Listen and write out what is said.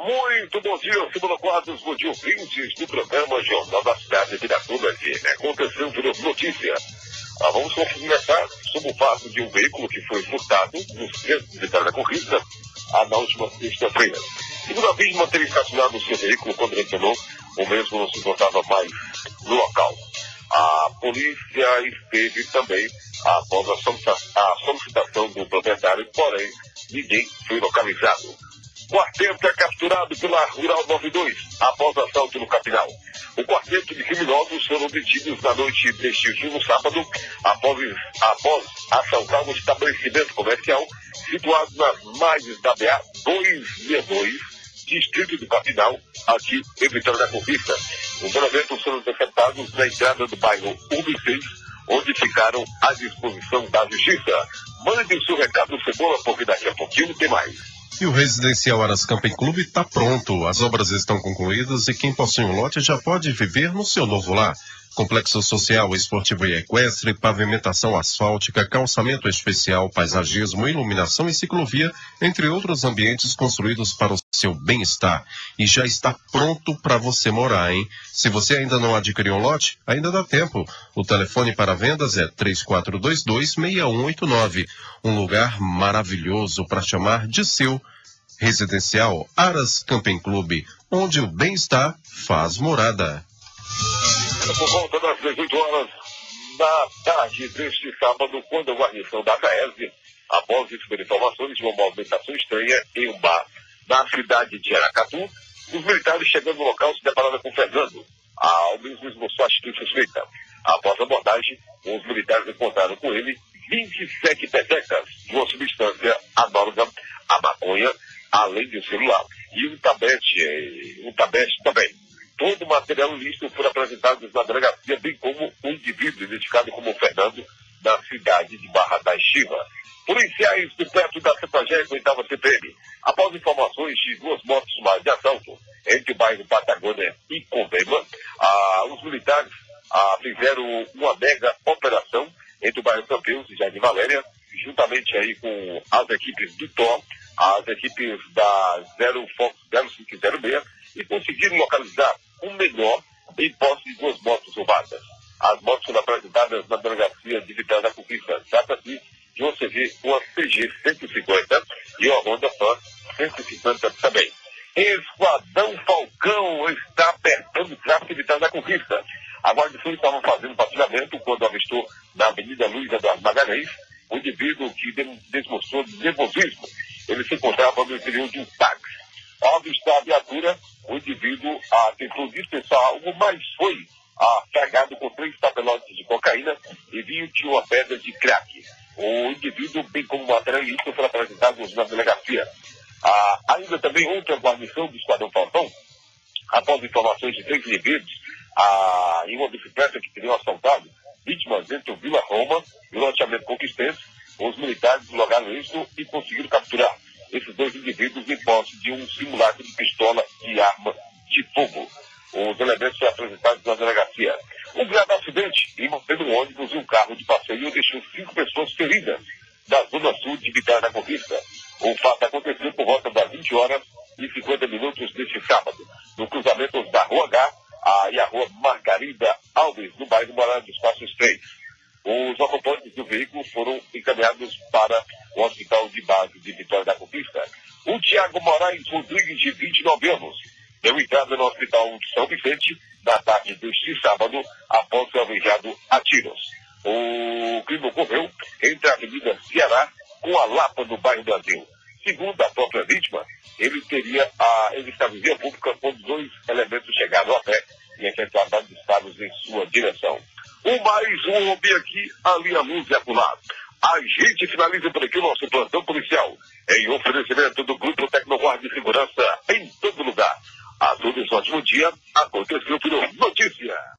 Muito bom dia, Simula Quadros, bom dia, ouvintes do programa Jornal da Cidade de Piratuba, que aconteceu por notícia. Vamos começar sobre o fato de um veículo que foi furtado nos centros de Vitória da Conquista na última sexta-feira. Segundo a vítima, teria estacionado o seu veículo quando retornou, o mesmo não se encontrava mais no local. A polícia esteve também após a solicitação do proprietário, porém ninguém foi localizado. Quarteto é capturado pela Rural 92 após assalto no Capinal. O quarteto de criminosos foram detidos na noite deste último sábado após assaltar um estabelecimento comercial situado nas margens da BA 262, distrito do Capinal, aqui em Vitória da Conquista. Os elementos foram interceptados na entrada do bairro UB6, onde ficaram à disposição da justiça. Mande o seu recado, Cebola, porque daqui a pouquinho tem mais. E o residencial Aras Camping Clube está pronto. As obras estão concluídas e quem possui um lote já pode viver no seu novo lar. Complexo social, esportivo e equestre, pavimentação asfáltica, calçamento especial, paisagismo, iluminação e ciclovia, entre outros ambientes construídos para o seu bem-estar. E já está pronto para você morar, hein? Se você ainda não adquiriu um lote, ainda dá tempo. O telefone para vendas é 3422-6189. Um lugar maravilhoso para chamar de seu. Residencial Aras Camping Clube, onde o bem-estar faz morada. Por volta das 18 horas da tarde deste sábado, quando a guarnição da CAESB, após receber informações de uma movimentação estranha em um bar na cidade de Aracatu, os militares chegando no local se depararam com Fernando. Ao mesmo esboçou a atitude suspeita. Após a abordagem, os militares encontraram com ele 27 petecas de uma substância análoga à maconha, além de um celular. E um tabete também. Todo o material ilícito foi apresentado na delegacia, bem como um indivíduo identificado como Fernando, da cidade de Barra da Estiva. Policiais do perto da 78ª CPM, após informações de duas motos de assalto entre o bairro Patagônia e Condema, os militares fizeram uma mega operação entre o bairro Campeus e Jardim Valéria, juntamente aí com as equipes do TOR, as equipes da 0506, e conseguiram localizar um menor em posse de duas motos roubadas. As motos foram apresentadas na delegacia de Vitória da Conquista. Trata-se de uma CG 150 e uma Honda Fan 150 também. Esquadrão Falcão está apertando o tráfego em Vitória da Conquista. A guarnição estava fazendo patrulhamento quando avistou na Avenida Luiz Eduardo Magalhães um indivíduo que demonstrou nervosismo. Ele se encontrava no interior de um táxi. Ao avistar a viatura, o indivíduo tentou dispensar algo, mas foi carregado com 3 papelotes de cocaína e 21 pedras de crack. O indivíduo, bem como material ilícito, foi apresentado na delegacia. Ainda também outra guarnição do Esquadrão Falcão, após informações de 3 indivíduos em uma bicicleta que teriam assaltado vítimas entre o Vila Roma e o loteamento Conquistense, os militares lograram isso e conseguiram capturar esses 2 indivíduos em posse de um simulacro de pistola e arma de fogo. Os elementos foram apresentados na delegacia. Um grave acidente envolvendo um ônibus e um carro de passeio deixou 5 pessoas feridas da zona sul de Vitória da Conquista. O fato aconteceu por volta das 20 horas e 50 minutos deste sábado, no cruzamento da Rua H e a Rua Margarida Alves, no bairro Moraes dos Passos 3. Os ocupantes do veículo foram encaminhados para o Hospital de Base de Vitória da Conquista. O Tiago Moraes Rodrigues, de 29 anos, deu entrada no Hospital de São Vicente na tarde deste sábado após ser alvejado a tiros. O crime ocorreu entre a Avenida Ceará com a Lapa, no bairro Brasil. Segundo a própria vítima, ele estava em via pública quando 2 elementos chegaram a pé e efetuaram disparos em sua direção. Mais um homem aqui, ali a luz e acolá. A gente finaliza por aqui o nosso plantão policial, em oferecimento